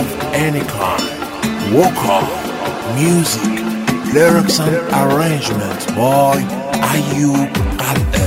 of any kind. Vocal, music, lyrics and arrangement by Ayub Qal'eh.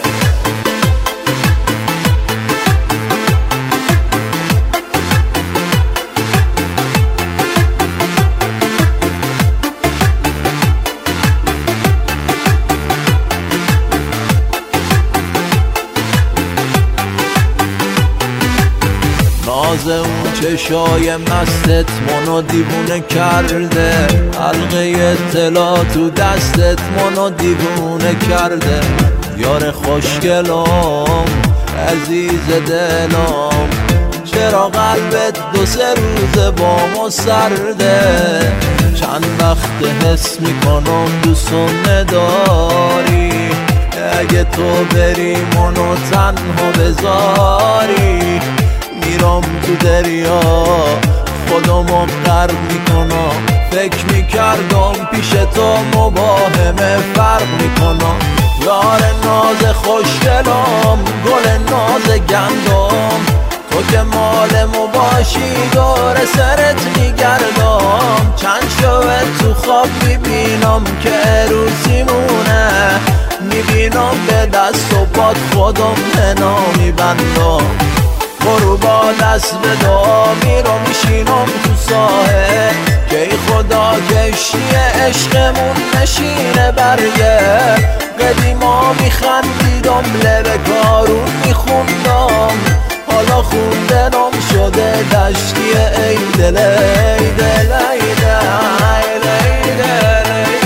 ناز اون چشای مستت منو دیوونه کرده، حلقه اطلاع تو دستت منو دیوونه کرده. یار خوشگلم عزیز دلم، چرا قلبت دو سه روز با ما سرده؟ چند وقت حس میکنم دوستم نداری، اگه تو بری منو تنها بذاری. میرم تو دریا خودمو غرق میکنم، فکر میکردم پیش تو مباهمه فرق میکنم. یار ناز خوشگلم، گل ناز گندم، تو که مالمو باشی دور سرت میگردم. چند شوه تو خواب میبینم که روزیمونه، میبینم به دست و پات خودم حنا میبندم. برو با دست به دعا میرم میشینم تو ساحل، که ای خدا کشتی عشقمون نشینه برگه. قدیما میخندیدم لب کارون میخوندم، حالا خوندنم شده دشتی ای دل ای دل ای دل ای دل.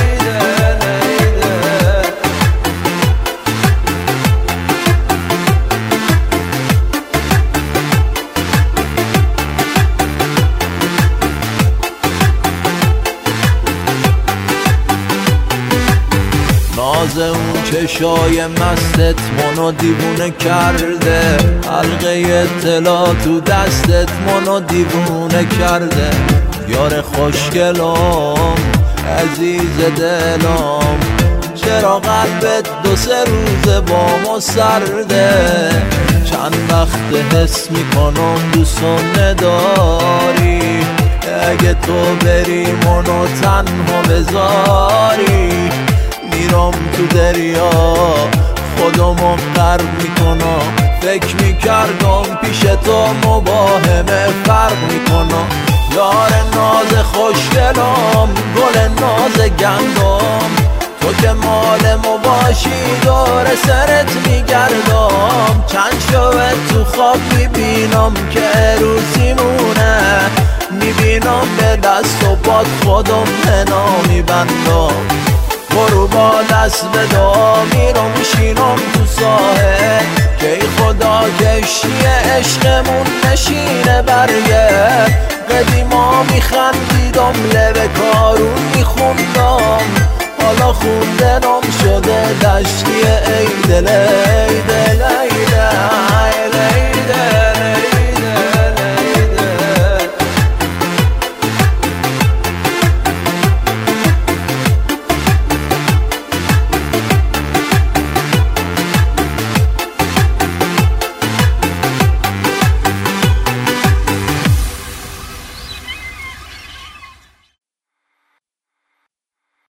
ناز اون چشای مستت منو دیوونه کرده، حلقه اطلاع تو دستت منو دیوونه کرده. یار خوشگلم عزیز دلم، چرا قلبت دو سه روز با ما سرده؟ چند وقت حس میکنم دوستم نداری، اگه تو بری منو تنها بذاری. میرم تو دریا خودمو غرق میکنم، فکر میکردم پیش تو مباهمه فرق میکنم. یار ناز خوشگلم، گل ناز گندم، تو که مالمو باشی دور سرت میگردم. چند شوه تو خواب میبینم که روزیمونه، میبینم به دست و پات خودم حنا میبندم. برو با دست به دعا میرم میشینم تو ساحل، که ای خدا کشتی عشقمون نشینه برگه. قدیما میخندیدم لب کارون میخوندم، حالا خوندنم شده دشتی ای دل ای دل.